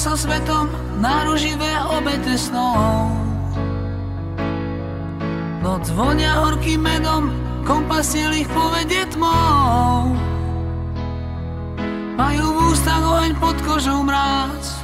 so svetom náruživé obete snov. Noc vonia horkým medom, kompasiel ich povedie tmou. Majú v ústach oheň, pod kožou mráz.